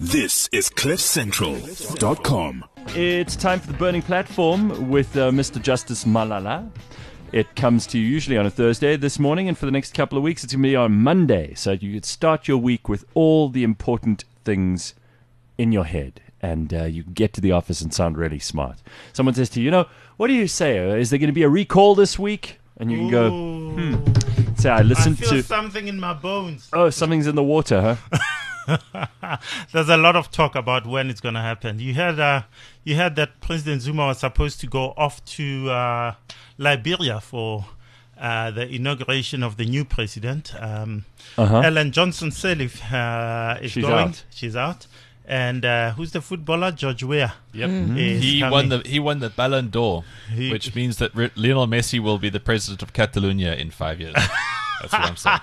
This is CliffCentral.com. It's time for the Burning Platform with Mr. Justice Malala. It comes to you usually on a Thursday. This morning and for the next couple of weeks, it's going to be on Monday. So you could start your week with all the important things in your head. And you can get to the office and sound really smart. Someone says to you, what do you say? Is there going to be a recall this week? And you can go, Say, I feel something in my bones. Oh, something's in the water, huh? There's a lot of talk about when it's going to happen. You heard that President Zuma was supposed to go off to Liberia for the inauguration of the new president. Ellen Johnson Sirleaf is She's going. out. She's out. And who's the footballer? George Weah. Yep. is He coming. won the Ballon d'Or, which means that Lionel Messi will be the president of Catalonia in 5 years. That's what I'm saying.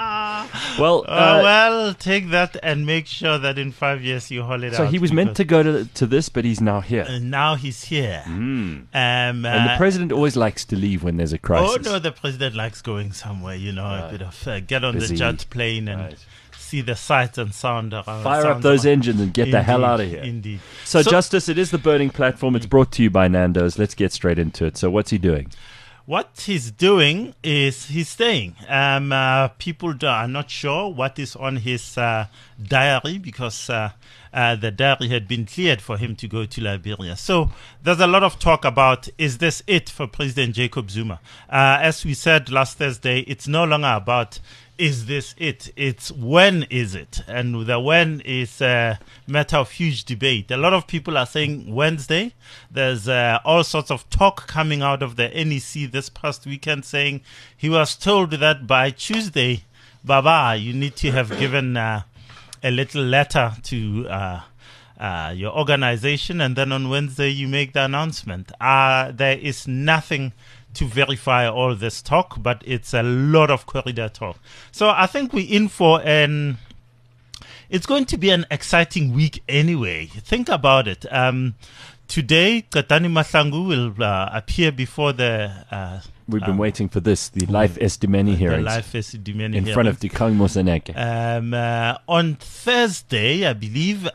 Well, take that and make sure that in 5 years you haul it out. so he was meant to go to this, but he's now here. And now he's here. And the president always likes to leave when there's a Oh crisis. no, the president likes going somewhere. A bit of get on Busy. the jet plane and see the sight and sound around. Fire up those engines and get the hell out of here. Indeed. So, Justice, it is the Burning Platform. It's brought to you by Nando's. Let's get straight into it. So what's he doing? What he's doing is he's staying. People are not sure what is on his diary because the diary had been cleared for him to go to Liberia. So there's a lot of talk about, is this it for President Jacob Zuma? As we said last Thursday, it's no longer about is this it? It's when is it? And the when is a matter of huge debate. A lot of people are saying Wednesday. There's all sorts of talk coming out of the NEC this past weekend saying he was told that by Tuesday, Baba, you need to have given a little letter to your organization, and then on Wednesday you make the announcement. There is nothing to verify all this talk, but it's a lot of corridor talk. So I think we're in for it's going to be an exciting week anyway. Think about it. Today, Katani Mahlangu will appear before the... We've been waiting for this, the Life Estimeni hearings. The Life Estimeni in front of Dikgang Moseneke. On Thursday, I believe...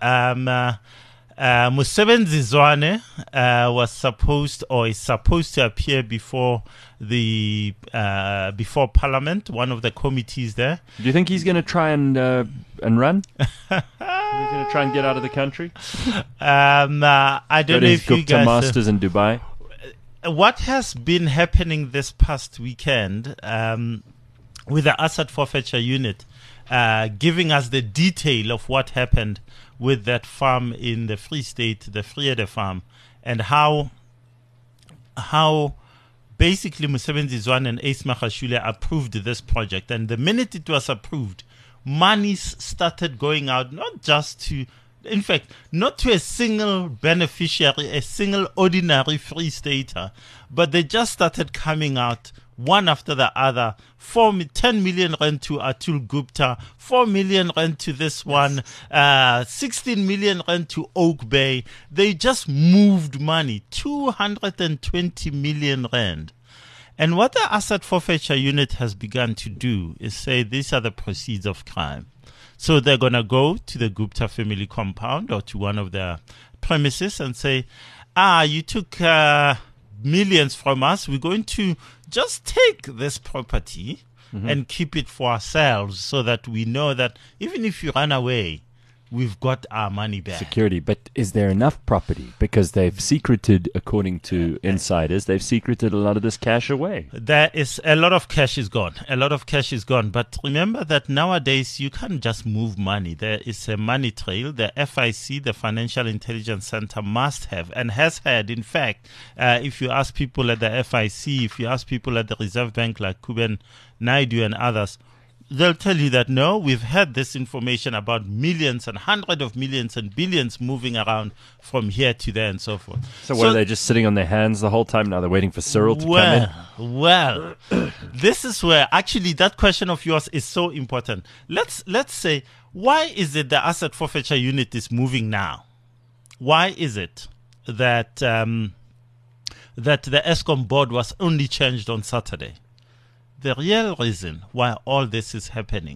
Musebenzi Zwane was supposed or is supposed to appear before the before Parliament, one of the committees there. Do you think he's going to try and run? He's going to try and get out of the country? I don't know if you Gupta guys... Masters in Dubai? What has been happening this past weekend with the asset forfeiture unit giving us the detail of what happened with that farm in the Free State, the Vrede farm, and how basically Musebenzi Zwane and Ace Magashule approved this project. And the minute it was approved, monies started going out, not just to, in fact, not to a single beneficiary, a single ordinary Free Stater, but they just started coming out one after the other. 10 million rand to Atul Gupta, 4 million rand to this one, 16 million rand to Oak Bay. They just moved money, 220 million rand. And what the asset forfeiture unit has begun to do is say these are the proceeds of crime. So they're going to go to the Gupta family compound or to one of their premises and say, you took millions from us. We're going to just take this property and keep it for ourselves so that we know that even if you run away, we've got our money back. Security. But is there enough property? Because they've secreted, according to insiders, they've secreted a lot of this cash away. There is a lot of cash is gone. A lot of cash is gone. But remember that nowadays you can't just move money. There is a money trail. The FIC, the Financial Intelligence Center, must have and has had. In fact, if you ask people at the FIC, if you ask people at the Reserve Bank like Kuben Naidu and others, they'll tell you that, no, we've had this information about millions and hundreds of millions and billions moving around from here to there and so forth. So what, are they just sitting on their hands the whole time? Now they're waiting for Cyril to come in? Well, this is where actually that question of yours is so important. Let's say, why is it the asset forfeiture unit is moving now? Why is it that that the ESCOM board was only changed on Saturday? The real reason why all this is happening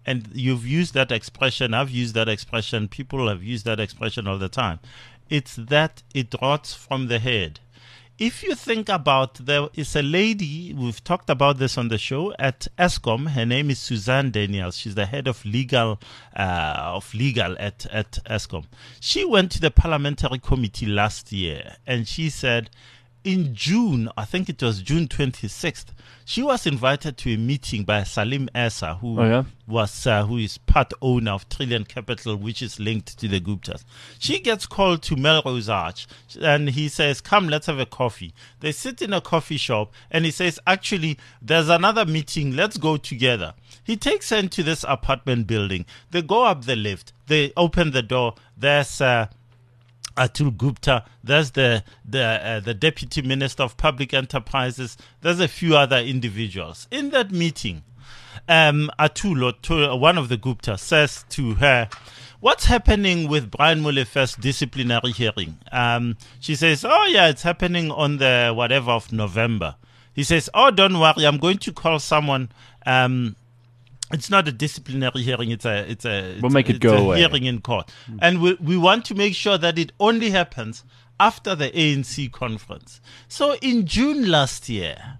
and you've used that expression, I've used that expression, people have used that expression all the time. It's that it rots from the head. If you think about, there is a lady, we've talked about this on the show, at Eskom. Her name is Suzanne Daniels. She's the head of legal at Eskom. She went to the parliamentary committee last year, and she said in June, I think it was June 26th, she was invited to a meeting by Salim Essa, who who is part owner of Trillion Capital, which is linked to the Guptas. She gets called to Melrose Arch, and he says, "Come, let's have a coffee." They sit in a coffee shop, and he says, "Actually, there's another meeting. Let's go together." He takes her into this apartment building. They go up the lift. They open the door. There's Atul Gupta, there's the Deputy Minister of Public Enterprises, there's a few other individuals. In that meeting, Atul, one of the Gupta, says to her, "What's happening with Brian Molefe's disciplinary hearing?" She says, "Oh yeah, it's happening on the whatever of November." He says, "Oh, don't worry, I'm going to call someone." It's not a disciplinary hearing. We'll make it go away. Hearing in court, and we want to make sure that it only happens after the ANC conference. So in June last year,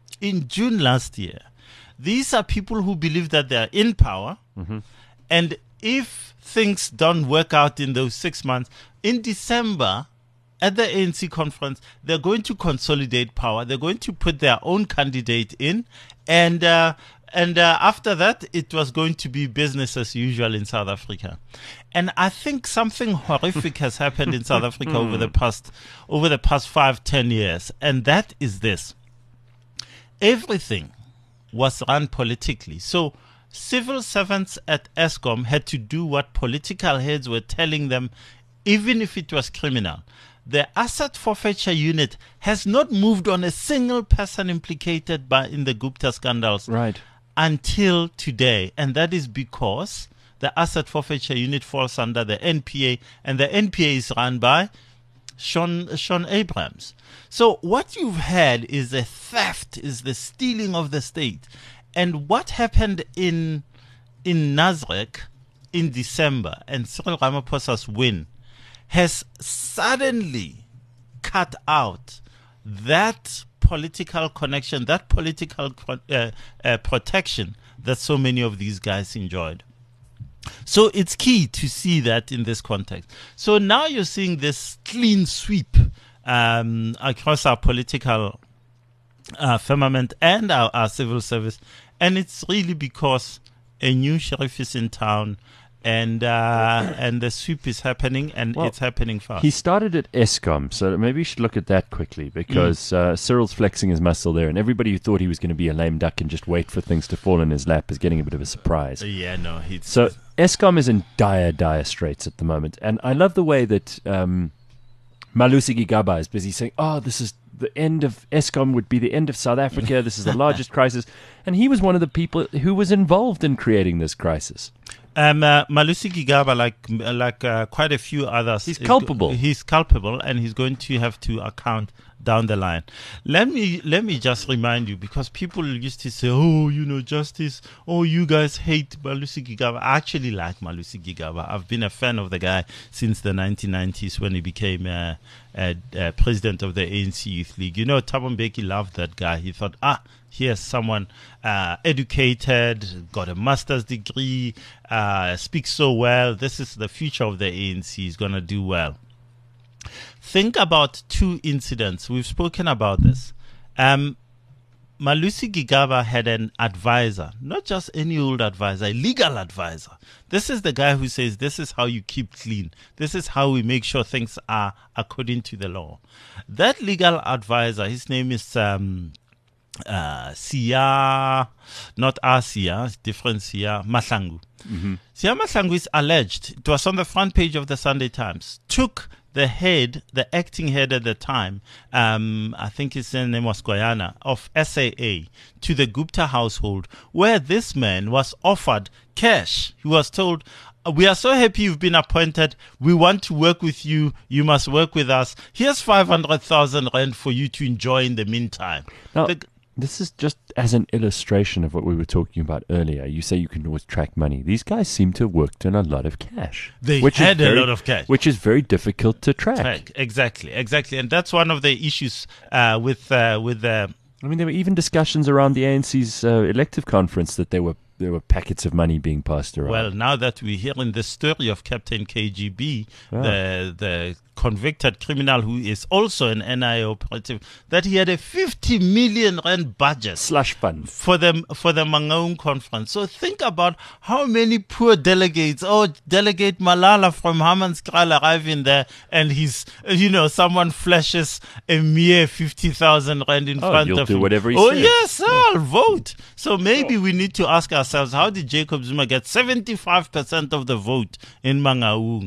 these are people who believe that they are in power, and if things don't work out in those 6 months, in December at the ANC conference, they're going to consolidate power. They're going to put their own candidate in, and after that, it was going to be business as usual in South Africa. And I think something horrific has happened in South Africa over the past 5-10 years. And that is this. Everything was run politically. So civil servants at Eskom had to do what political heads were telling them, even if it was criminal. The asset forfeiture unit has not moved on a single person implicated in the Gupta scandals. Right. Until today, and that is because the asset forfeiture unit falls under the NPA, and the NPA is run by Sean Abrams. So what you've had is a theft, is the stealing of the state. And what happened in Nasrec in December and Cyril Ramaphosa's win has suddenly cut out that political connection, that political protection that so many of these guys enjoyed. So it's key to see that in this context. So now you're seeing this clean sweep across our political firmament and our civil service, and it's really because a new sheriff is in town. And the sweep is happening, and it's happening fast. He started at Eskom, so maybe you should look at that quickly, because Cyril's flexing his muscle there, and everybody who thought he was going to be a lame duck and just wait for things to fall in his lap is getting a bit of a surprise. So Eskom is in dire straits at the moment, and I love the way that Malusi Gigaba is busy saying, "Oh, this is the end of Eskom, would be the end of South Africa. This is the largest crisis," and he was one of the people who was involved in creating this crisis. Malusi Gigaba, like quite a few others, he's culpable. He's culpable, and he's going to have to account down the line. Let me just remind you, because people used to say, "Oh, justice. Oh, you guys hate Malusi Gigaba." I actually like Malusi Gigaba. I've been a fan of the guy since the 1990s when he became president of the ANC Youth League. Thabo Mbeki loved that guy. He thought, here's someone educated, got a master's degree, speaks so well. This is the future of the ANC. He's going to do well. Think about two incidents. We've spoken about this. Malusi Gigaba had an advisor, not just any old advisor, a legal advisor. This is the guy who says, this is how you keep clean. This is how we make sure things are according to the law. That legal advisor, his name is Siya, not Siya, different Siya, Mahlangu. Siya Mahlangu is alleged, it was on the front page of the Sunday Times, took the acting head at the time, I think his name was Goyana, of SAA, to the Gupta household, where this man was offered cash. He was told, "We are so happy you've been appointed. We want to work with you. You must work with us. Here's 500,000 rand for you to enjoy in the meantime." Now, This is just as an illustration of what we were talking about earlier. You say you can always track money. These guys seem to have worked on a lot of cash. They had a lot of cash. Which is very difficult to track. Exactly. And that's one of the issues with I mean, there were even discussions around the ANC's elective conference that there were packets of money being passed around. Well, now that we're hearing the story of Captain KGB, the convicted criminal who is also an NIA operative, that he had a 50 million rand budget slush fund for the Mangaung conference. So think about how many poor delegates. Delegate Malala from Hammanskraal arriving there, and someone flashes a mere 50,000 rand in front you'll of do him. whatever he says. Yes, I'll vote. So maybe we need to ask ourselves, how did Jacob Zuma get 75% of the vote in Mangaung?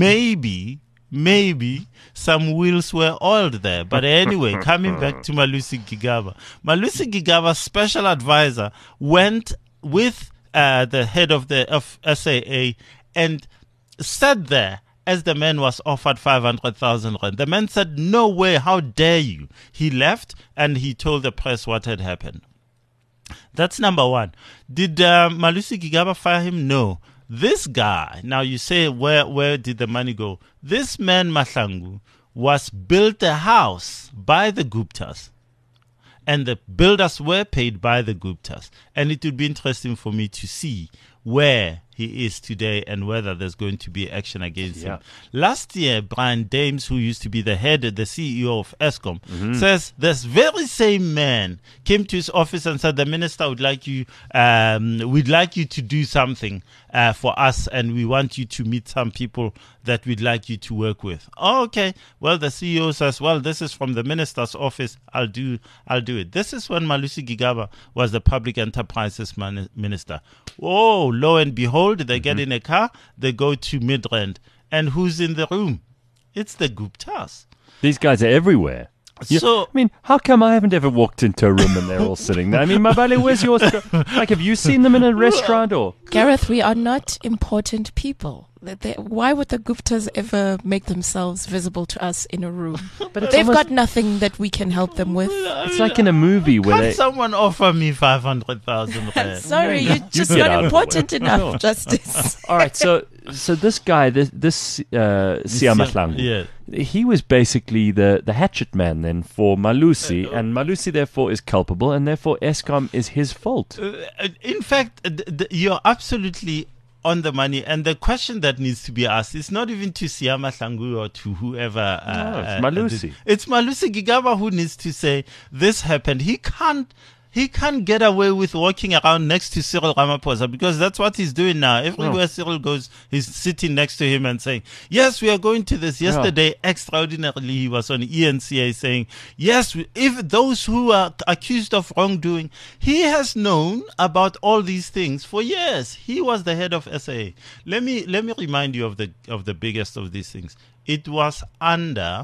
Maybe some wheels were oiled there. But anyway, coming back to Malusi Gigaba. Malusi Gigaba's special advisor went with the head of SAA and sat there as the man was offered 500,000 rand. The man said, "No way, how dare you?" He left and he told the press what had happened. That's number one. Did Malusi Gigaba fire him? No. This guy, now you say, where did the money go? This man, Mahlangu, was built a house by the Guptas. And the builders were paid by the Guptas. And it would be interesting for me to see where he is today and whether there's going to be action against him. Last year, Brian Dames, who used to be the CEO of Eskom, says this very same man came to his office and said, the minister would like you, we'd like you to do something for us, and we want you to meet some people that we'd like you to work with. Oh, okay. Well, the CEO says, well, this is from the minister's office. I'll do it. This is when Malusi Gigaba was the public enterprises minister. Oh, lo and behold, they get in a car, they go to Midrand. And who's in the room? It's the Guptas. These guys are everywhere. I mean, how come I haven't ever walked into a room and they're all sitting there? I mean, Mabale, where's yours? Like, have you seen them in a restaurant or? Gareth, we are not important people. Why would the Guptas ever make themselves visible to us in a room? But they've got nothing that we can help them with. It's like in a movie where Can't someone offer me 500,000 rand? Sorry, you're just not important enough, Justice. All right, so this guy, this Siya Mahlangu, he was basically the hatchet man then for Malusi, and Malusi therefore is culpable, and therefore Eskom is his fault. In fact, you're absolutely on the money, and the question that needs to be asked is not even to Siya Mahlangu or to whoever. It's Malusi. It's Malusi Gigaba who needs to say this happened. He can't get away with walking around next to Cyril Ramaphosa, because that's what he's doing now. Everywhere Cyril goes, he's sitting next to him and saying, yes, we are going to this. Yesterday, extraordinarily, he was on ENCA saying, yes, if those who are accused of wrongdoing, he has known about all these things for years. He was the head of SAA. Let me remind you of the biggest of these things. It was under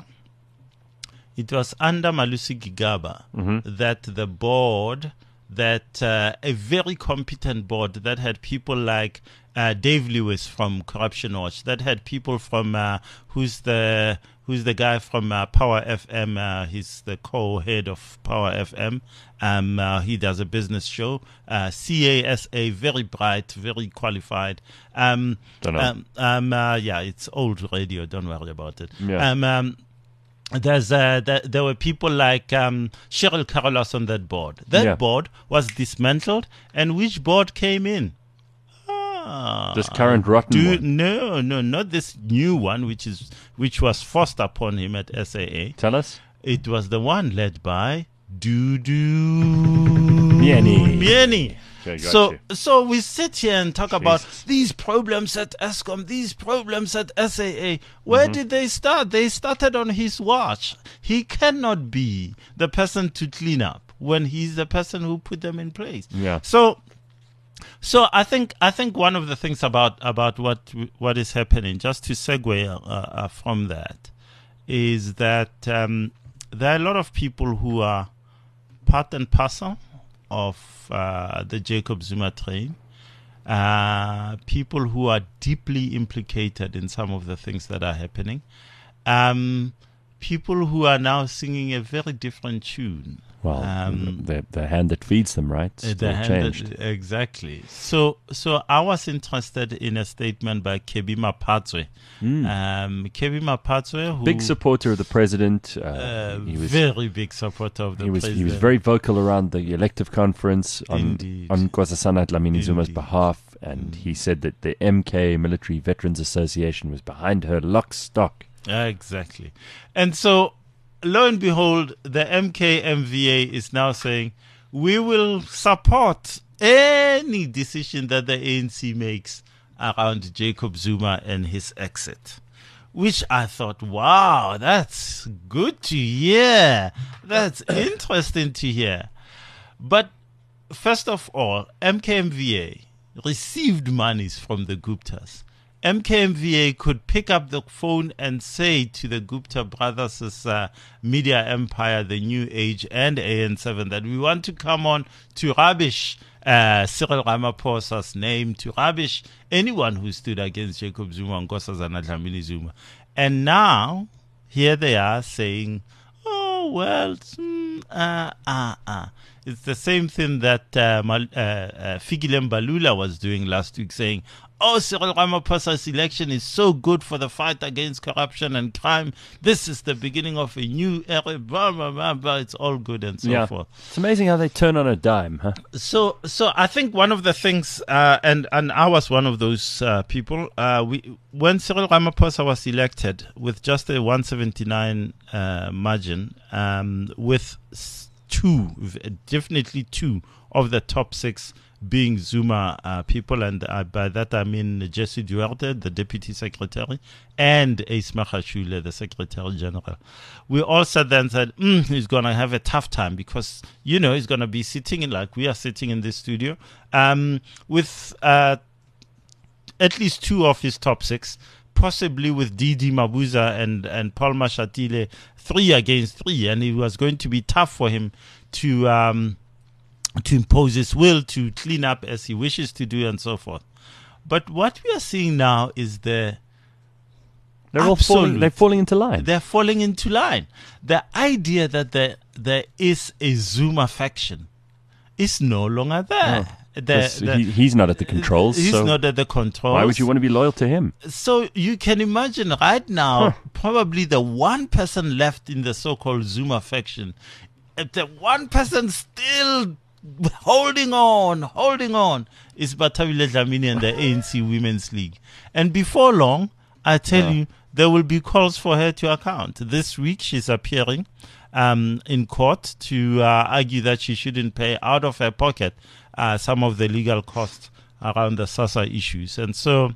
Malusi Gigaba that the board, a very competent board that had people like Dave Lewis from Corruption Watch, that had people from who's the guy from Power FM. He's the co-head of Power FM. He does a business show. CASA, very bright, very qualified. Don't know. It's old radio. Don't worry about it. Yeah. There were people like Cheryl Carolus on that board. That board was dismantled, and which board came in? This current rotten one. No, not this new one, which was forced upon him at SAA. Tell us. It was the one led by Dudu Mieni. Okay, so we sit here and talk about these problems at Eskom, these problems at SAA. Where did they start? They started on his watch. He cannot be the person to clean up when he's the person who put them in place. Yeah. So I think one of the things about what is happening, just to segue from that, is that there are a lot of people who are part and parcel of the Jacob Zuma train, people who are deeply implicated in some of the things that are happening, people who are now singing a very different tune Well, the hand that feeds them, right? The hand changed. Exactly. So I was interested in a statement by Kebi Maphatsoe. Kebi Maphatsoe, who big supporter of the president. He was very big supporter of the president. He was very vocal around the elective conference on Nkosazana Dlamini-Zuma's behalf, and he said that the MK Military Veterans Association was behind her lock, stock. Exactly. And so, lo and behold, the MKMVA is now saying, we will support any decision that the ANC makes around Jacob Zuma and his exit. Which I thought, wow, that's good to hear. That's interesting to hear. But first of all, MKMVA received monies from the Guptas. MKMVA could pick up the phone and say to the Gupta brothers' media empire, the New Age and AN7, that we want to come on to rubbish Cyril Ramaphosa's name, to rubbish anyone who stood against Jacob Zuma and Nkosazana Dlamini-Zuma. And now, here they are saying, oh, well, it's the same thing that Fikile Mbalula was doing last week, saying, oh, Cyril Ramaphosa's election is so good for the fight against corruption and crime. This is the beginning of a new era. Blah, blah, blah, blah. It's all good and so forth. It's amazing how they turn on a dime, huh? So I think one of the things, and I was one of those people, when Cyril Ramaphosa was elected with just a 179 margin, with definitely two of the top six being Zuma people, and by that I mean Jesse Duarte, the Deputy Secretary, and Ace Magashule, the Secretary General. We also then said, he's going to have a tough time because, he's going to be sitting in, like we are sitting in this studio, with at least two of his top six, possibly with Didi Mabuza and Paul Mashatile, 3 against 3, and it was going to be tough for him to impose his will, to clean up as he wishes to do, and so forth. But what we are seeing now is they're falling into line. They're falling into line. The idea that there is a Zuma faction is no longer there. He's not at the controls. He's not at the controls. Why would you want to be loyal to him? So you can imagine right now, probably the one person left in the so-called Zuma faction, the one person still holding on is Bathabile Dlamini and the ANC Women's League. And before long, I tell you, there will be calls for her to account. This week she's appearing in court to argue that she shouldn't pay out of her pocket some of the legal costs around the SASA issues. And so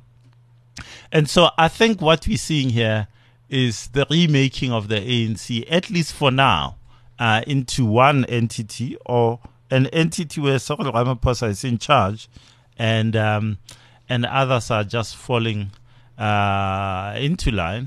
I think what we're seeing here is the remaking of the ANC, at least for now, into one entity, or an entity where Cyril Ramaphosa is in charge, and others are just falling into line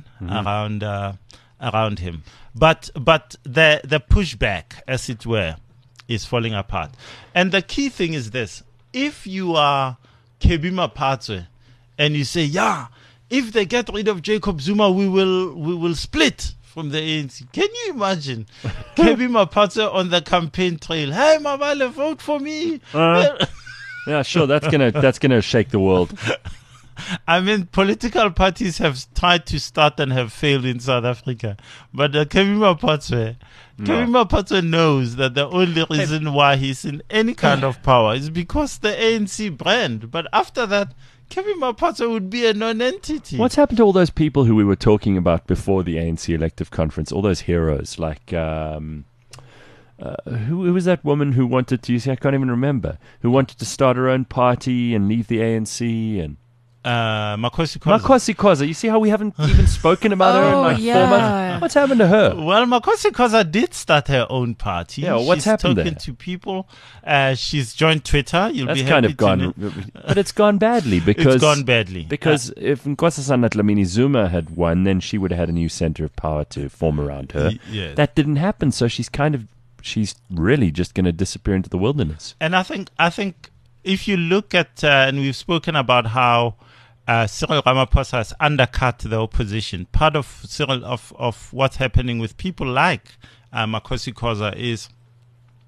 around him. But the pushback, as it were, is falling apart. And the key thing is this: if you are Kebi Maphatsoe and you say, if they get rid of Jacob Zuma, we will split from the ANC. Can you imagine Kebi Maphatsoe on the campaign trail? Hey, Mabale, vote for me. Yeah, sure. That's gonna shake the world. I mean, political parties have tried to start and have failed in South Africa, but Kebi Maphatsoe knows that the only reason why he's in any kind of power is because the ANC brand. But after that, Kebi Maphatsoe would be a non-entity. What's happened to all those people who we were talking about before the ANC elective conference? All those heroes, like who was that woman who wanted to? You see, I can't even remember. Who wanted to start her own party and leave the ANC and. Makosi Khoza. Makosi Khoza. You see how we haven't even spoken about her in like 4 months? What's happened to her? Well, Makosi Khoza did start her own party. Yeah, what's happened there? She's talking to people. She's joined Twitter. That's kind of gone, but it's gone badly because it's gone badly. Because if Nkosazana Dlamini-Zuma had won, then she would have had a new center of power to form around her. Yes. That didn't happen, so she's really just going to disappear into the wilderness. And I think if you look at and we've spoken about how Cyril Ramaphosa has undercut the opposition. Part of Cyril of what's happening with people like Makosi Khoza is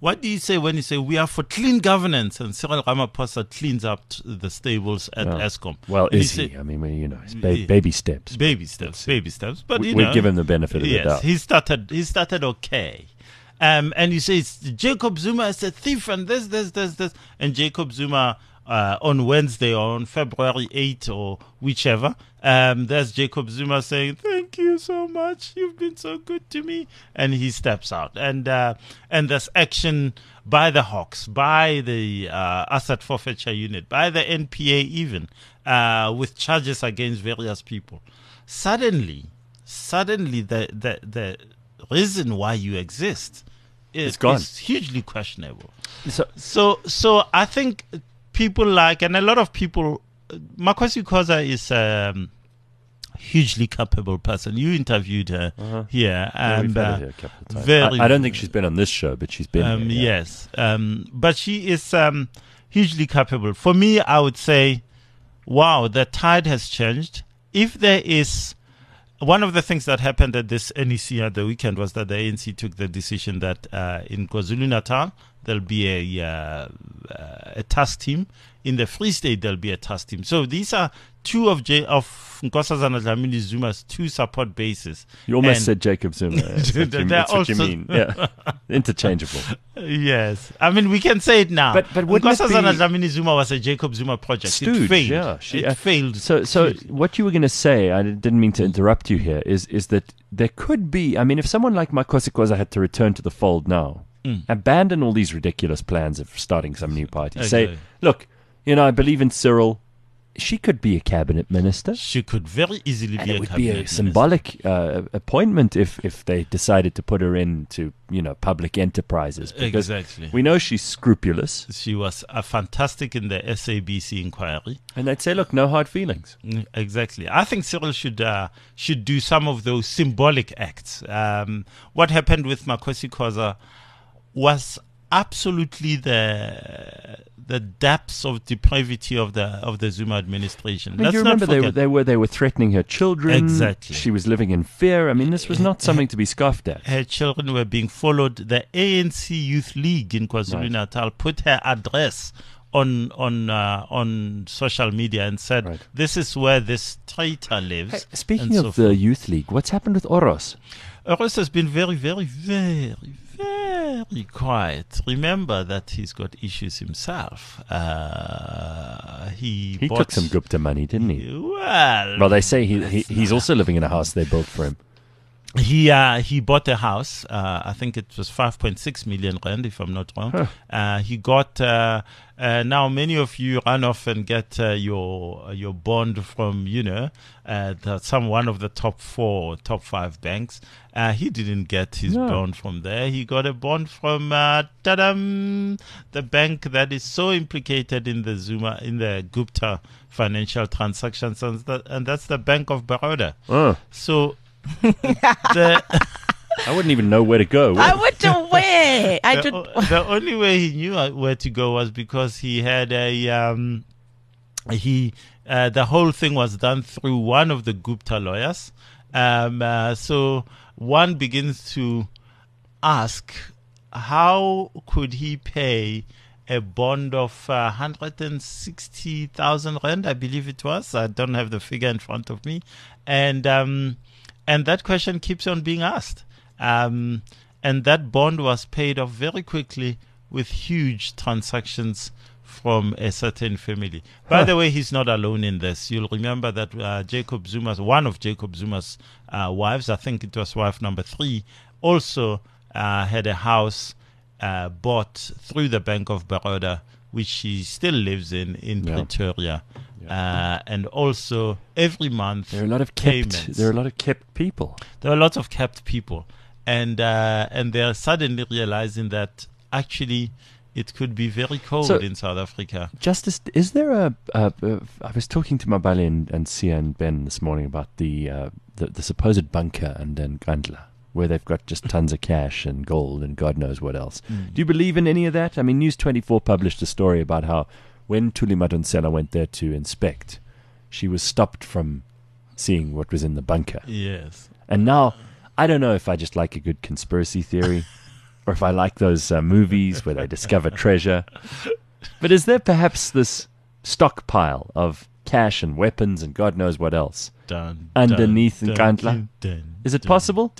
What do you say when you say we are for clean governance and Cyril Ramaphosa cleans up the stables at Eskom? Well, And is you he? say- I mean, it's baby steps. Baby steps. But We give him the benefit of the yes, doubt. he started okay. And you say it's Jacob Zuma is a thief and this. And Jacob Zuma on Wednesday or on February 8th or whichever, there's Jacob Zuma saying, thank you so much. You've been so good to me. And he steps out. And there's action by the Hawks, by the Asset Forfeiture Unit, by the NPA even, with charges against various people. Suddenly the reason why you exist It's gone. is hugely questionable. So, I think people like, and a lot of people, Makwesi Khoza is a hugely capable person. You interviewed her here. yeah, we've And, had her here a couple of times. I don't think she's been on this show, but she's been here, yeah. Yes. But she is hugely capable. For me, I would say, wow, the tide has changed. If there is... One of the things that happened at this NEC at the weekend was that the ANC took the decision that in KwaZulu-Natal, there'll be a task team. In the Free State, there'll be a task team. So these are two of Nkosazana Dlamini Zuma's two support bases. You almost And- said Jacob Zuma. That's what you, that's what you also- mean. Yeah. Interchangeable. Yes. I mean, we can say it now. But wouldn't it Nkosazana be- Dlamini Zuma was a Jacob Zuma project. Stooge, it failed. yeah. It failed. So what you were going to say, I didn't mean to interrupt you here, is that there could be, I mean, if someone like Makwesi Khoza had to return to the fold now, abandon all these ridiculous plans of starting some new party, say, Okay. look, I believe in Cyril. She could be a cabinet minister. She could very easily And be it a would cabinet be a minister. symbolic appointment if they decided to put her into, public enterprises. Because Exactly. we know she's scrupulous. She was fantastic in the SABC inquiry. And they'd say, look, no hard feelings. Exactly. I think Cyril should do some of those symbolic acts. What happened with Makwesi Khoza was absolutely the depths of depravity of the Zuma administration. I mean, Let's you not remember forget. they were threatening her children. Exactly. She was living in fear. I mean, this was not something to be scoffed at. Her children were being followed. The ANC Youth League in KwaZulu-Natal put her address on social media and said, Right. this is where this traitor lives. Hey, speaking and so of the youth league, what's happened with Oros? Oros has been very, very, very, very quiet. Remember that he's got issues himself. He He bought, took some Gupta money, didn't he? Well, Well, they say he's also living in a house they built for him. he bought a house. I think it was 5.6 million rand, if I'm not wrong. He got now many of you run off and get your bond from one of the top 4 or top 5 banks. He didn't get his bond from there. He got a bond from the bank that is so implicated in the Gupta financial transactions, and that's the Bank of Baroda. So. I wouldn't even know where to go. I went away. The only way he knew where to go was because he had the whole thing was done through one of the Gupta lawyers. So one begins to ask, how could he pay a bond of 160,000 rand, I believe it was. I don't have the figure in front of me. And that question keeps on being asked. And that bond was paid off very quickly with huge transactions from a certain family. By the way, he's not alone in this. You'll remember that one of Jacob Zuma's wives, I think it was wife number 3, also had a house bought through the Bank of Baroda, which she still lives in Pretoria. And also every month There are a lot of payments. kept people. There are lots of kept people, and they're suddenly realizing that actually it could be very cold in South Africa. Justice, is there I was talking to Mabali and Sia and Ben this morning about the supposed bunker and then Nkandla, where they've got just tons of cash and gold and God knows what else. Do you believe in any of that? I mean, News 24 published a story about how when Thuli Madonsela went there to inspect, she was stopped from seeing what was in the bunker. Yes. And now, I don't know if I just like a good conspiracy theory, or if I like those movies where they discover treasure. But is there perhaps this stockpile of cash and weapons and God knows what else underneath Nkandla? Is it possible?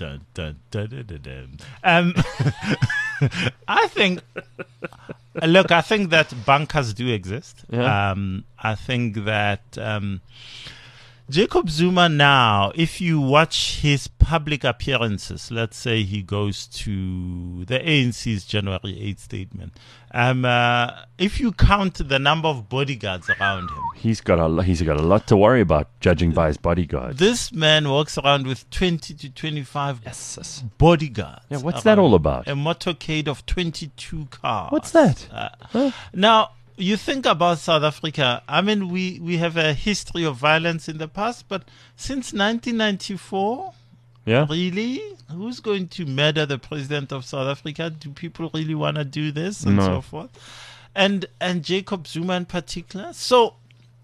I think. Look, I think that bunkers do exist. Yeah. I think that Jacob Zuma now, if you watch his public appearances, let's say he goes to the ANC's January 8th statement, if you count the number of bodyguards around him, he's got a lot to worry about, judging by his bodyguards. This man walks around with 20 to 25 bodyguards. Yeah, what's that all about? A motorcade of 22 cars. What's that? Now, you think about South Africa. I mean, we have a history of violence in the past, but since 1994, Yeah. really, who's going to murder the president of South Africa? Do people really want to do this and No. so forth? And Jacob Zuma in particular. So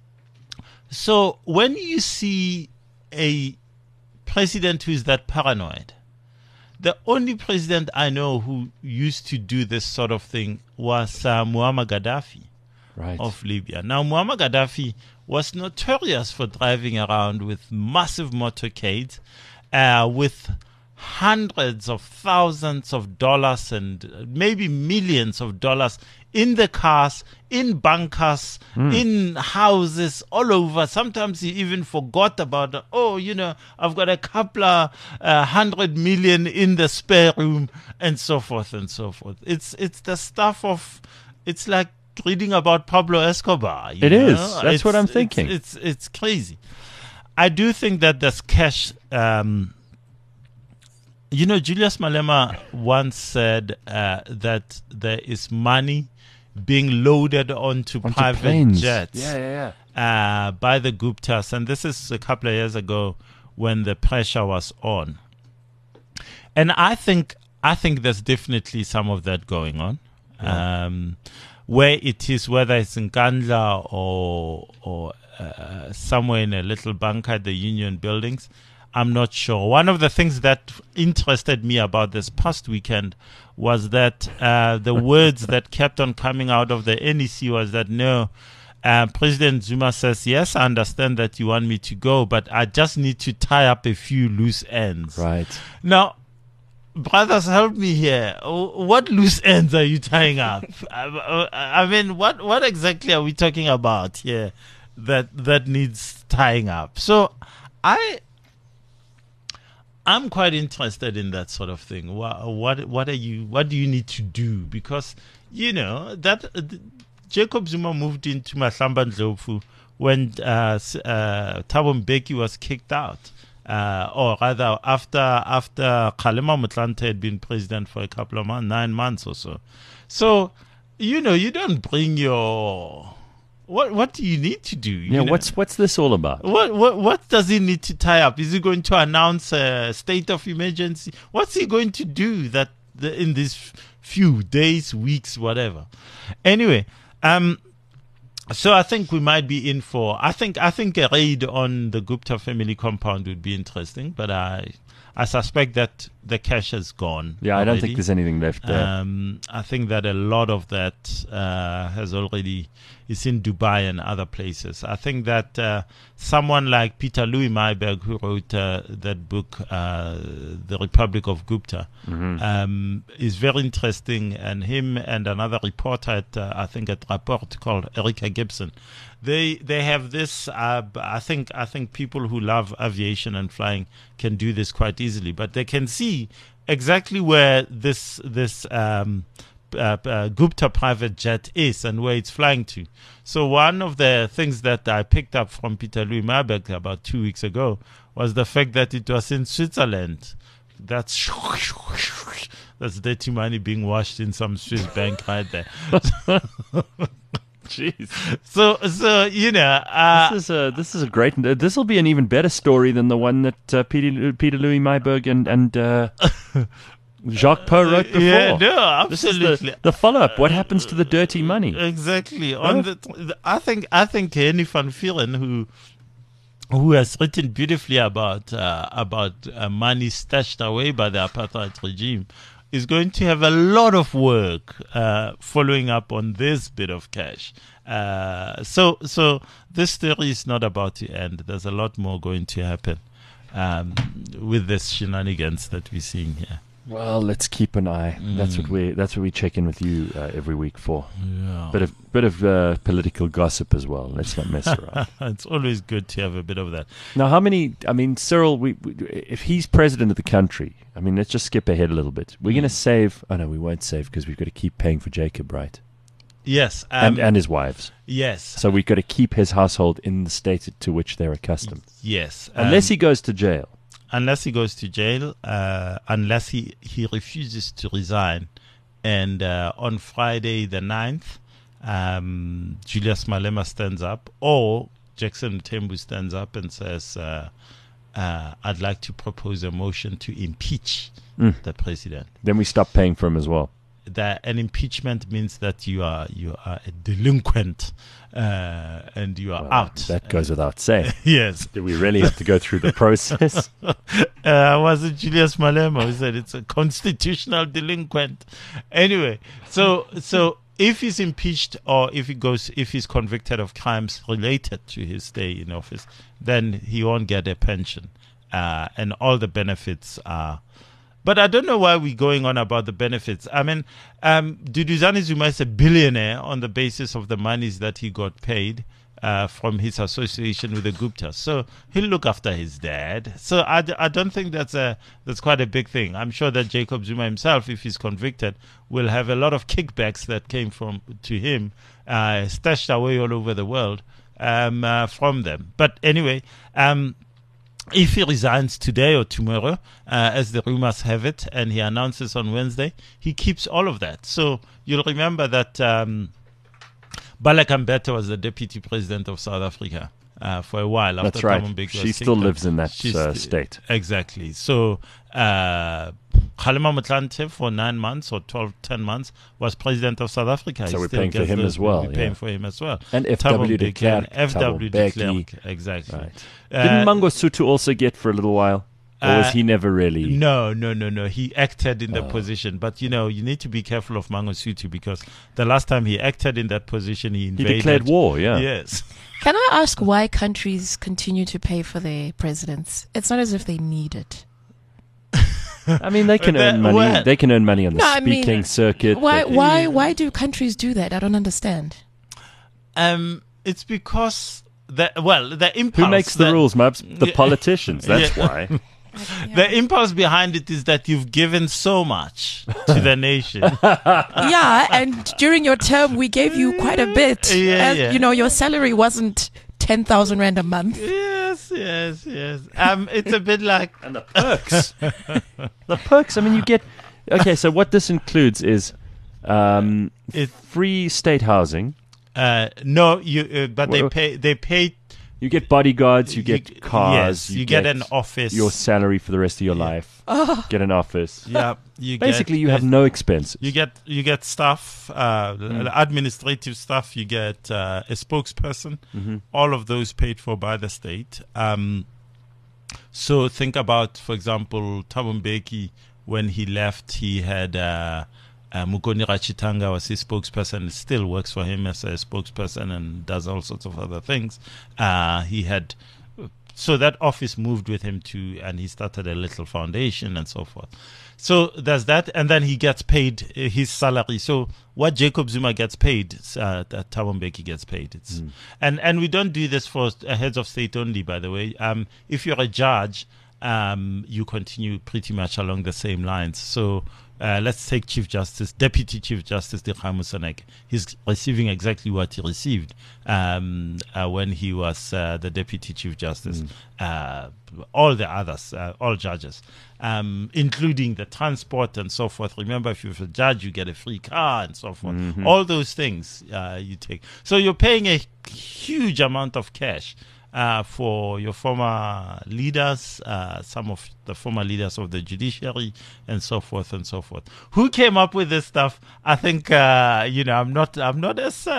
when you see a president who is that paranoid, the only president I know who used to do this sort of thing was Muammar Gaddafi. Right. Of Libya. Now, Muammar Gaddafi was notorious for driving around with massive motorcades, with hundreds of thousands of dollars and maybe millions of dollars in the cars, in bunkers, in houses, all over. Sometimes he even forgot about, I've got a couple of 100 million in the spare room, and so forth and so forth. It's the stuff of, it's like reading about Pablo Escobar. It is. That's what I'm thinking. It's crazy. I do think that there's cash. Julius Malema once said that there is money being loaded onto private planes. jets by the Guptas. And this is a couple of years ago when the pressure was on. And I think there's definitely some of that going on. Yeah. Where it is, whether it's in Nkandla or somewhere in a little bunker at the Union buildings, I'm not sure. One of the things that interested me about this past weekend was that the words that kept on coming out of the NEC was that President Zuma says, yes, I understand that you want me to go, but I just need to tie up a few loose ends. Right. Now, brothers, help me here. What loose ends are you tying up? I mean, what exactly are we talking about here that needs tying up? So I'm quite interested in that sort of thing. What do you need to do? Because that Jacob Zuma moved into Mahlamba Ndlovu when Thabo Mbeki was kicked out. Or rather, after Kgalema Motlanthe had been president for a couple of months, 9 months or so. So, you don't bring your... What do you need to do? What's this all about? What does he need to tie up? Is he going to announce a state of emergency? What's he going to do in these few days, weeks, whatever? Anyway, so I think we might be in for. I think a raid on the Gupta family compound would be interesting, but I suspect that the cash has gone. Yeah, already. I don't think there's anything left there. I think that a lot of that has already is in Dubai and other places. I think that someone like Peter Louis Myberg, who wrote that book, The Republic of Gupta, is very interesting. And him and another reporter at Rapport called Erika Gibson, they have this. I think people who love aviation and flying can do this quite easily, but they can see exactly where this Gupta private jet is and where it's flying to. So one of the things that I picked up from Peter Louis Myberg about 2 weeks ago was the fact that it was in Switzerland. That's dirty money being washed in some Swiss bank right there. Jeez. So this is a great. This will be an even better story than the one that Peter Louis Myberg and Jacques Poe wrote before. Yeah, no, absolutely. This is the follow-up. What happens to the dirty money? Exactly. I think Henny van Vieren, who has written beautifully about money stashed away by the apartheid regime is going to have a lot of work following up on this bit of cash. So this story is not about to end. There's a lot more going to happen with this shenanigans that we're seeing here. Well, let's keep an eye. That's what we check in with you every week for. Yeah. Bit of political gossip as well. Let's not mess around. It's always good to have a bit of that. Now, how many? I mean, Cyril, if he's president of the country, I mean, let's just skip ahead a little bit. We're going to save. Oh no, we won't save because we've got to keep paying for Jacob, right? Yes, and his wives. Yes. So we've got to keep his household in the state to which they're accustomed. Yes, unless he goes to jail. Unless he goes to jail, unless he refuses to resign. And on Friday the 9th, Julius Malema stands up, or Jackson Mthembu stands up and says, I'd like to propose a motion to impeach the president. Then we stop paying for him as well. An impeachment means that you are a delinquent and you are out. That goes without saying. Yes. Do we really have to go through the process? Was it Julius Malema who said it's a constitutional delinquent? Anyway, so if he's impeached or if he's convicted of crimes related to his stay in office, then he won't get a pension, and all the benefits are. But I don't know why we're going on about the benefits. I mean, Duduzane Zuma is a billionaire on the basis of the monies that he got paid from his association with the Guptas. So he'll look after his dad. So I don't think that's quite a big thing. I'm sure that Jacob Zuma himself, if he's convicted, will have a lot of kickbacks that came to him, stashed away all over the world from them. But anyway, if he resigns today or tomorrow, as the rumors have it, and he announces on Wednesday, he keeps all of that. So you'll remember that Baleka Mbete was the deputy president of South Africa for a while. That's right. She still lives in that state. Exactly. So Kgalema Motlanthe for 9 months or 10 months was president of South Africa. So we're paying for him as well. We're paying for him as well. And F.W. de Klerk. F.W. de Klerk. Exactly. Right. Didn't Mangosuthu also get for a little while? Or was he never really? No. He acted in the position. But, you need to be careful of Mangosuthu because the last time he acted in that position, he invaded. He declared war, yeah. Yes. Can I ask why countries continue to pay for their presidents? It's not as if they need it. I mean, they can earn money. Well, they can earn money on the speaking circuit. Why do countries do that? I don't understand. It's because the impulse. Who makes the rules, Mubs? The politicians. That's why. The impulse behind it is that you've given so much to the nation. Yeah, and during your term, we gave you quite a bit. Your salary wasn't 10,000 rand a month. Yes. It's a bit like... And the perks. The perks, I mean, you get... Okay, so what this includes is free state housing. No, but they pay... You get bodyguards, you get cars. Yes, you get an office. Your salary for the rest of your life. Get an office. Yeah. Basically, you have no expenses. You get stuff, administrative stuff. You get a spokesperson. Mm-hmm. All of those paid for by the state. So think about, for example, Thabo Mbeki. When he left, he had Mukoni Rachitanga was his spokesperson. Still works for him as a spokesperson and does all sorts of other things. So that office moved with him too, and he started a little foundation and so forth. So there's that, and then he gets paid his salary. So what Jacob Zuma gets paid, that Thabo Mbeki gets paid. And we don't do this for heads of state only, by the way. If you're a judge, you continue pretty much along the same lines. So let's take Deputy Chief Justice Dikgang Moseneke. He's receiving exactly what he received when he was the Deputy Chief Justice. All the others, all judges, including the transport and so forth. Remember, if you're a judge, you get a free car and so forth. Mm-hmm. All those things you take. So you're paying a huge amount of cash for your former leaders, some of the former leaders of the judiciary, and so forth and so forth. Who came up with this stuff? I think I'm not as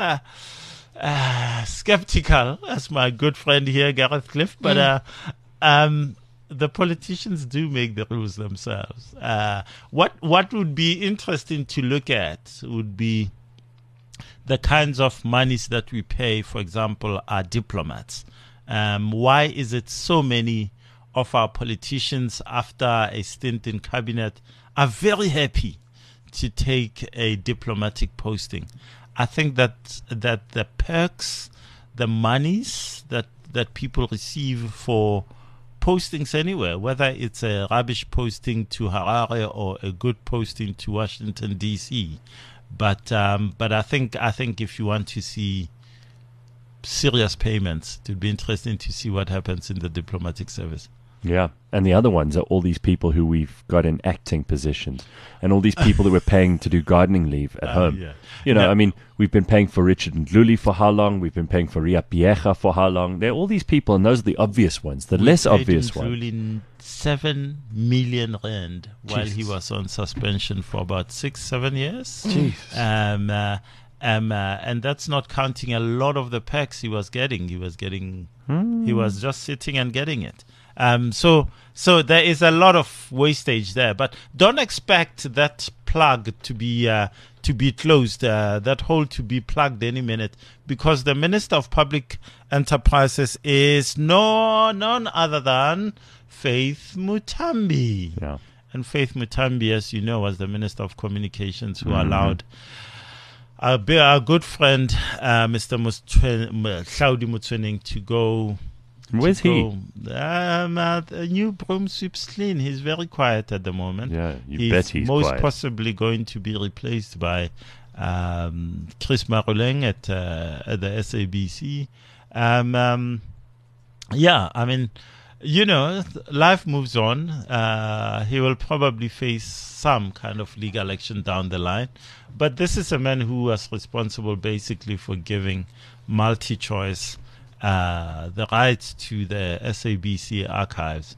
skeptical as my good friend here, Gareth Cliff, but the politicians do make the rules themselves. What would be interesting to look at would be the kinds of monies that we pay, for example, our diplomats. Why is it so many of our politicians, after a stint in cabinet, are very happy to take a diplomatic posting? I think that the perks, the monies that people receive for postings anywhere, whether it's a rubbish posting to Harare or a good posting to Washington D.C., but I think if you want to see serious payments, it would be interesting to see what happens in the diplomatic service. Yeah, and the other ones are all these people who we've got in acting positions, and all these people that we're paying to do gardening leave at home. Yeah. You know, Yeah. I mean, we've been paying for Richard Ndluli for how long? We've been paying for Ria Piecha for how long? There are all these people, and those are the obvious ones. The less obvious ones. Including 7 million rand while he Jesus. was on suspension for about 6-7 years. Jeez. And that's not counting a lot of the packs he was getting. He was just sitting and getting it. So there is a lot of wastage there, but don't expect that plug to be closed, that hole to be plugged any minute, because the Minister of Public Enterprises is none other than Faith Mutambi. Yeah. And Faith Mutambi, as you know, was the Minister of Communications who allowed our good friend, Mr. Hlaudi Motsoeneng, to go. Where's he? The new broom sweeps clean. He's very quiet at the moment. Yeah, you bet he's most quiet. possibly going to be replaced by Chris Maroleng at the SABC. Yeah, I mean, you know, life moves on. He will probably face some kind of legal action down the line. But this is a man who was responsible basically for giving MultiChoice the rights to the SABC archives,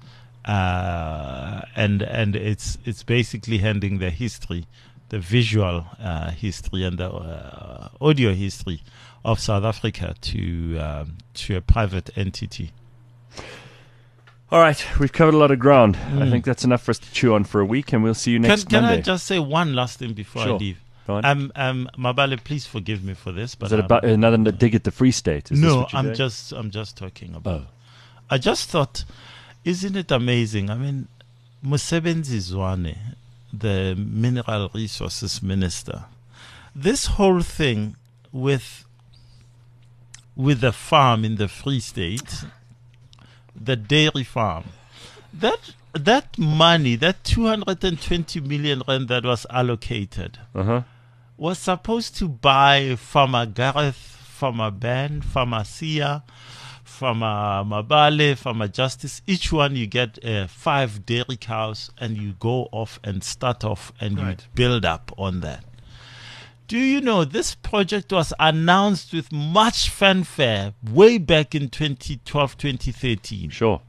and it's basically handing the history, the visual history and the audio history of South Africa to a private entity. All right, we've covered a lot of ground. I think that's enough for us to chew on for a week, and we'll see you next Can Monday. I just say one last thing before I Sure. leave? Go on. Mabale, please forgive me for this, but Is it about another dig at the Free State? Is this no, what you're I'm doing? just talking about. Oh. I just thought, isn't it amazing? I mean, Mosebenzi Zwane, the Mineral Resources Minister, this whole thing with the farm in the Free State, the dairy farm, that money, that 220 million rand that was allocated, was supposed to buy Farmer Gareth, Farmer Ben, Farmer Sia, Farmer Mabale, Farmer Justice. Each one you get 5 dairy cows, and you go off and start off and you build up on that. Do you know this project was announced with much fanfare way back in 2012, 2013? Sure.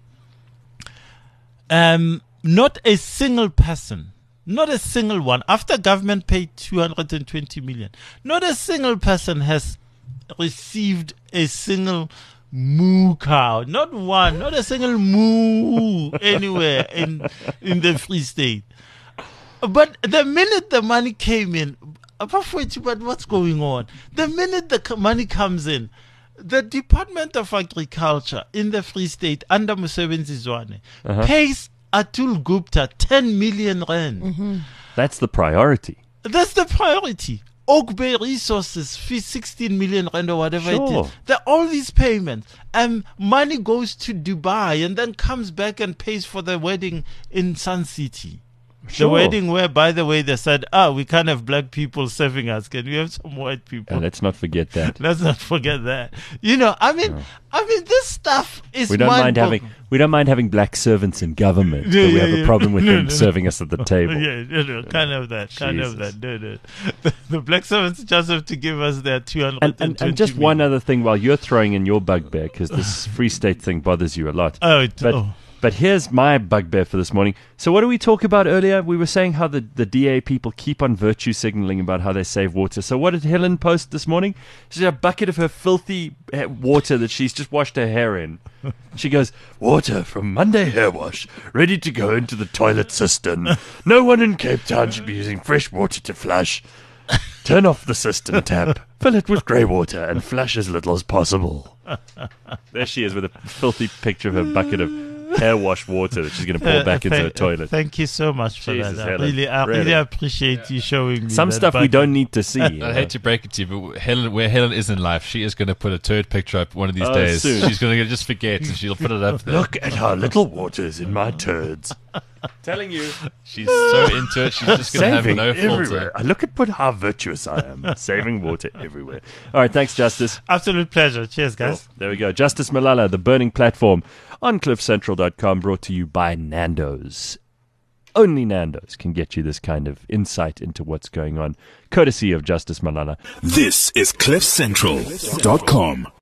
Not a single person, not a single one, after government paid 220 million, not a single person has received a single moo cow, not one, not a single moo anywhere in the Free State. But the minute the money came in, but what's going on? The minute the money comes in, the Department of Agriculture in the Free State under Mosebenzi Zwane pays Atul Gupta 10 million rand. That's the priority. That's the priority. Oak Bay Resources fees 16 million rand or whatever it Sure. is. There are all these payments. Money goes to Dubai and then comes back and pays for the wedding in Sun City. Sure. The wedding where, by the way, they said, we can't have black people serving us. Can we have some white people? Let's not forget that. Let's not forget that. You know, I mean, this stuff is We don't mind having black servants in government, but we have a problem with them serving us at the table. Yeah, can't have that. Can't have Jesus. that. No. The black servants just have to give us their 220 And just one other thing while you're throwing in your bugbear, because this Free State thing bothers you a lot. But But here's my bugbear for this morning. So what did we talk about earlier? We were saying how the DA people keep on virtue signaling about how they save water. So what did Helen post this morning? She had a bucket of her filthy water that she's just washed her hair in. She goes, water from Monday hair wash, ready to go into the toilet cistern. No one in Cape Town should be using fresh water to flush. Turn off the cistern tap, fill it with grey water, and flush as little as possible. There she is with a filthy picture of her bucket of hair wash water that she's going to pour back into her toilet. Thank you so much for Jesus, that. Helen, I really appreciate you showing me some that stuff we bucket. don't need to see. I hate to break it to you, but where Helen is in life, she is going to put a turd picture up one of these Oh, days. soon. She's going to just forget, and she'll put it up there. Look at how little water is in my turds. Telling you. She's so into it, she's just going to have Saving no filter. everywhere. Look at how virtuous I am. Saving water everywhere. All right, thanks, Justice. Absolute pleasure. Cheers, guys. There we go. Justice Malala, The Burning Platform, on CliffCentral.com, brought to you by Nando's. Only Nando's can get you this kind of insight into what's going on, courtesy of Justice Malala. This is CliffCentral.com.